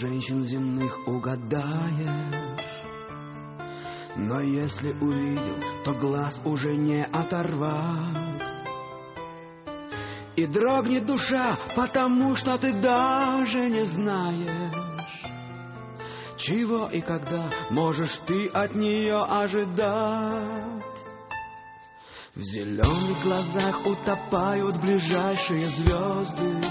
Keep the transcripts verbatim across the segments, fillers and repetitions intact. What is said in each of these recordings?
женщин земных угадаешь. Но если увидел, то глаз уже не оторвать. И дрогнет душа, потому что ты даже не знаешь, чего и когда можешь ты от нее ожидать. В зеленых глазах утопают ближайшие звезды,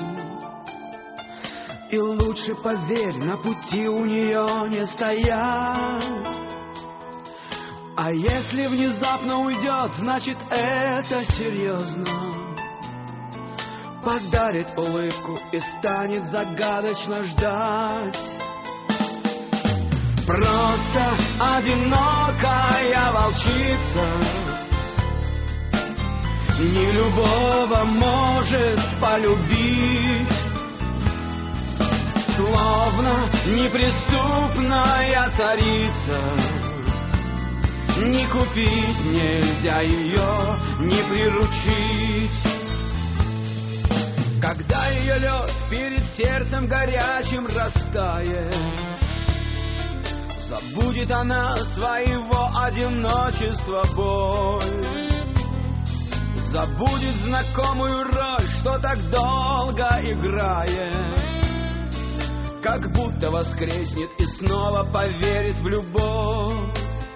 и лучше, поверь, на пути у нее не стоять. А если внезапно уйдет, значит это серьезно. Подарит улыбку и станет загадочно ждать. Просто одинокая волчица не любого может полюбить. Словно неприступная царица, не купить нельзя ее, не приручить. Когда ее лед перед сердцем горячим растает, забудет она своего одиночества боль. Забудет знакомую роль, что так долго играет, как будто воскреснет и снова поверит в любовь.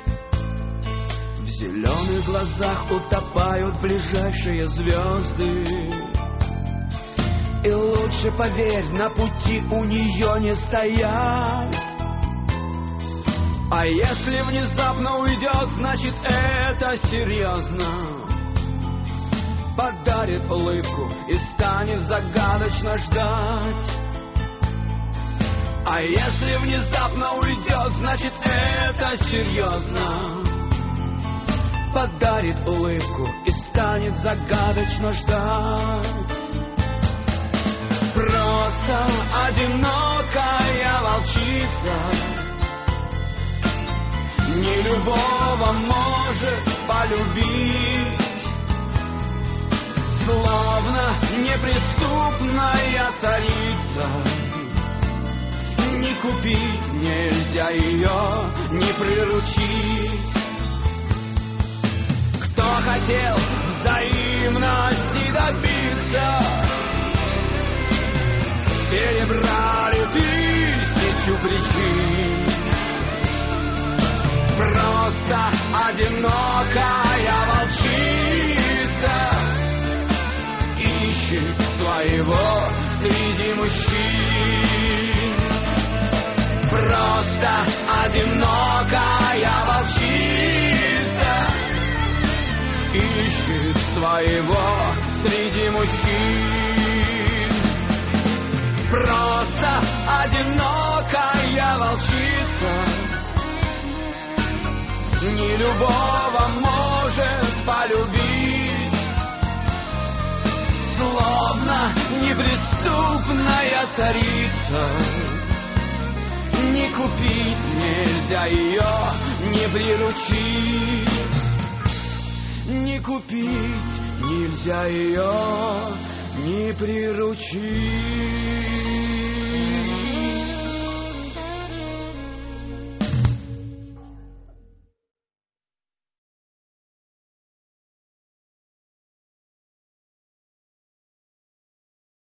В зеленых глазах утопают ближайшие звезды, и лучше, поверь, на пути у нее не стоять. А если внезапно уйдет, значит это серьезно. Подарит улыбку и станет загадочно ждать. А если внезапно уйдет, значит это серьезно. Подарит улыбку и станет загадочно ждать. Просто одинокая волчица не любого может полюбить. Словно неприступная царица, не купить нельзя ее, не приручить. Кто хотел взаимности добиться, перебрали тысячу причин. Просто одинокая волчица ищет своего среди мужчин. Просто одинокая волчица ищет своего среди мужчин. Просто одинокая волчица не любого может полюбить. Словно неприступная царица, не купить нельзя ее, не приручить. Не купить нельзя ее, не приручить.